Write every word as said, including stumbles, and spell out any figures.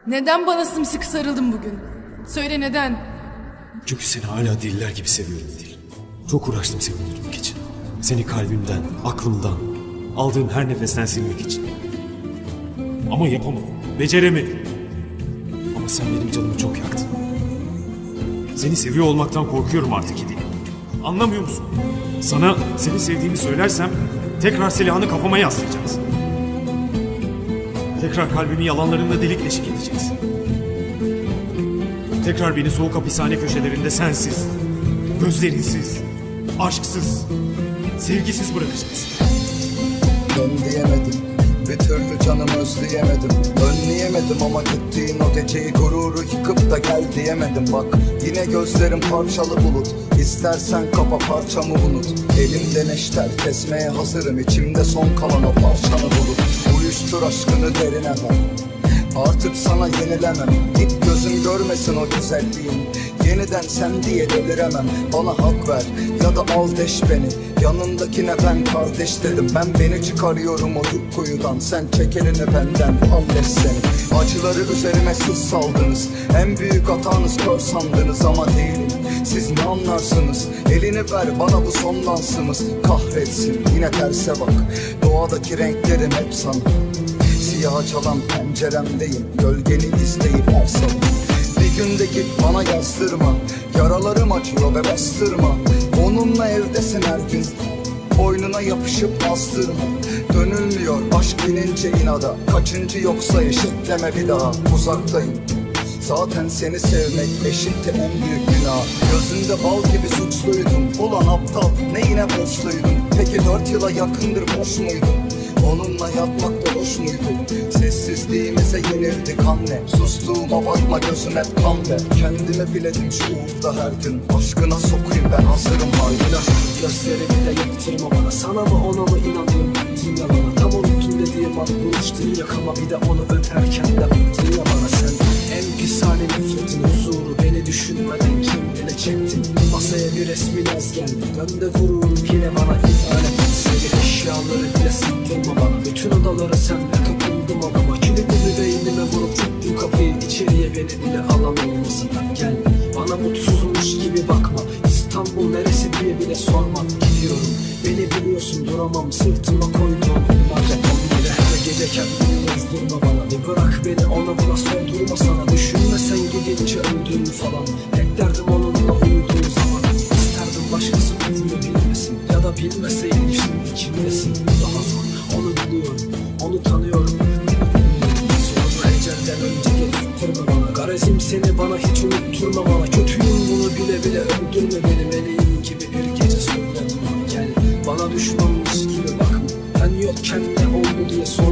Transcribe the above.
Neden bana sımsıkı sarıldın bugün? Söyle neden? Çünkü seni hala deliler gibi seviyorum Dil. Çok uğraştım seni unutmak için. Seni kalbimden, aklımdan, aldığım her nefesten silmek için. Ama yapamadım, beceremedim. Ama sen benim canımı çok yaktın. Seni seviyor olmaktan korkuyorum artık İdil. Anlamıyor musun? Sana seni sevdiğimi söylersem tekrar silahını kafama yaslayacaksın. Tekrar kalbimi yalanlarınla delik deşik edeceksin. Tekrar beni soğuk hapishane köşelerinde sensiz, gözlerinsiz, aşksız, sevgisiz bırakacaksın. Ben diyemedim, bir türlü canımı özleyemedim. Önleyemedim ama gittiğin o geceyi gururu yıkıp da gel diyemedim. Bak yine gözlerim parçalı bulut. İstersen kapa parçamı unut. Elimde neşter kesmeye hazırım. İçimde son kalan o parçanı bulut. Uyuştur aşkını derine ver. Artık sana yenilemem. Git gözüm görmesin o güzelliğin. Yeniden sen diye deliremem. Bana hak ver ya da al deş beni. Yanındakine ben kardeş dedim. Ben beni çıkarıyorum o yük kuyudan. Sen çek elini benden al deş seni. Acıları üzerime siz saldınız. En büyük hatanız kör sandınız ama değilim. Siz ne anlarsınız? Elini ver bana bu son dansımız. Kahretsin yine terse bak. Doğadaki renklerim hep sana. Siyaha çalan penceremdeyim. Gölgeni izleyip her sabah. Bir günde git bana yazdırma. Yaralarım acıyor ve bastırma. Onunla evdesin her gün. Boynuna yapışıp bastırma. Dönülmüyor aşk binince inada. Kaçıncı yoksa eşitleme bir daha. Uzaktayım. Zaten seni sevmek eşitti en büyük günah. Gözünde bal gibi suçluydum. Ulan aptal neyine borçluydum? Peki dört yıla yakındır boş muydum? Onunla yatmak da hoş muydu? Sessizliğimize yenildik anne. Sustuğuma bakma gözüm hep kan ver. Kendime biledim şu uğurda her gün. Aşkına sokayım ben hazırım hala. Gözlerimi de yıktırma bana. Sana mı ona mı inanıyorum bittin yalana. Tam unuttun dediğim an buluştun yakama. Bir de onu öperken de bittin ya bana sen. En pis hali nefretin huzuru. Beni düşünmeden kendine çektin. Masaya bir resmin az geldi. Ben de vururum yine bana ihanet et. Seni eşyaları bile sıktırma bana. Bütün odaları senle kapıldım adama. Kilidimi beynime vurup çektim kapıyı. İçeriye beni bile alan olmasın. Gel bana mutsuzmuş gibi bakma. İstanbul neresi diye bile sorma. Gidiyorum beni biliyorsun duramam. Sırtıma koyduğum onlarca tonları. Her gece kendini yazdırma bana. Bir bırak beni ona buna soldurma sana. Düşünme sen gidince öldüğünü falan. Tek derdim onunla uyuduğu zaman. İsterdim başkası bunu bilmesin. Ya da bilmeseydim şimdi kimdesin. Daha zor onu biliyorum. Onu tanıyorum. Sonra ecelden önce getirttirme bana. Garezim seni bana hiç unutturma bana. Kötüyüm bunu bile bile öldürme beni. Meleğim gibi bir gece söyledim. Gel bana düşmanmış gibi bakma. Ben yokken ne oldu diye sor.